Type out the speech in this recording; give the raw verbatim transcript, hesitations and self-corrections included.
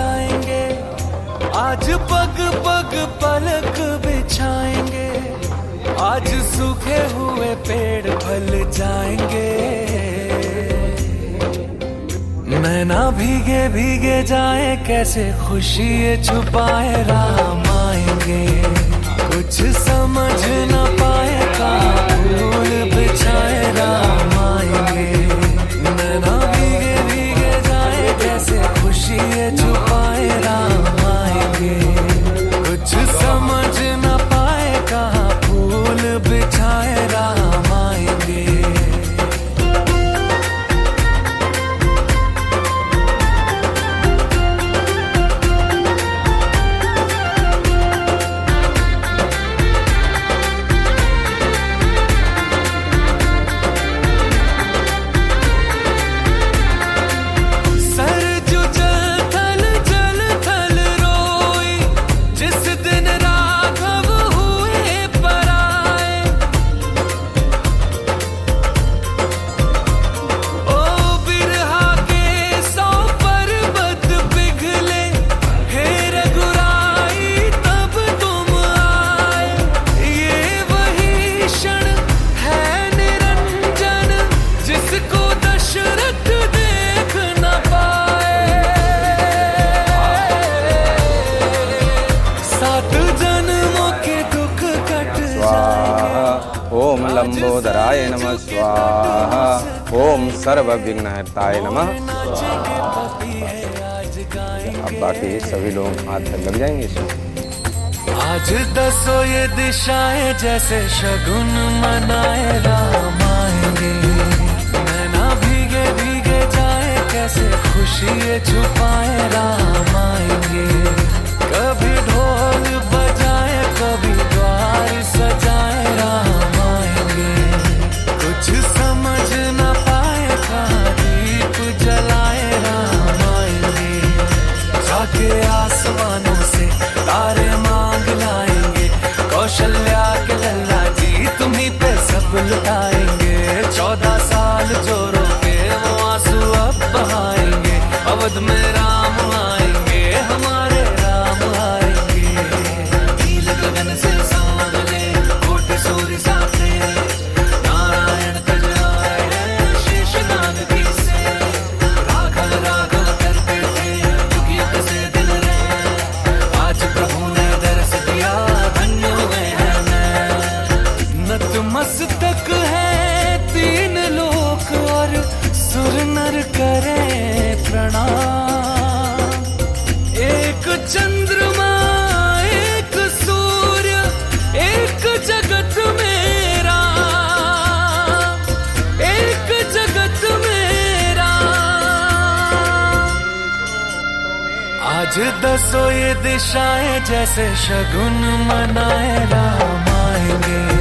लगाएंगे, आज पग पग पलक बिछाएंगे, आज सूखे हुए पेड़ फल जाएंगे। नैना भीगे भीगे जाए, कैसे खुशी ये छुपाए, राम आएंगे। कुछ समझ न पाए, कहाँ फूल बिछाए, राम आएंगे। नैना भीगे भीगे जाए, कैसे खुशी ये छुपाए, राम आएंगे। कुछ समझ न पाए, कहाँ फूल बिछाए, राम आएंगे। ओम लंबोदराय नमः स्वाहा। ओम सर्वविघ्नहर्ताय नमः स्वाहा। अब बाकी सभी लोग हाथ लग जाएंगे। आज दसो ये दिशाएं, जैसे शगुन मनाए, राम आएंगे। नैना भीगे भीगे जाए, कैसे खुशी ये छुपाए, राम आएंगे। कभी ढोल बजाए, कभी द्वार सजाए, राम आएंगे। कुछ समझ न पाए, कहाँ दीप जलाए, राम आएंगे। जाके आसमानों से तारे मांग लाएंगे, कौशल्या के लल्ला जी तुम्हीं पे सब लुटाएंगे। चौदह साल जो रोके, वो आंसू अब बहाएंगे। अवध में राम आएंगे, हमारे राम आएंगे। नील गगन से सांवले, कोटि सूर्य सामने, नारायण तज आए, शेषनाग की से। राघव राघव करते थे, युग युग से दिल रहे, आज प्रभु ने दर्श दिया, धन्य हुए हैं मैं। नतमस्तक है तीन लोक, और सुर नर करे प्रणाम। एक चंद्रमा, एक सूर्य, एक जगत मेरा, एक जगत मेरा। आज दसो ये दिशाएं, जैसे शगुन मनाए, राम आएंगे।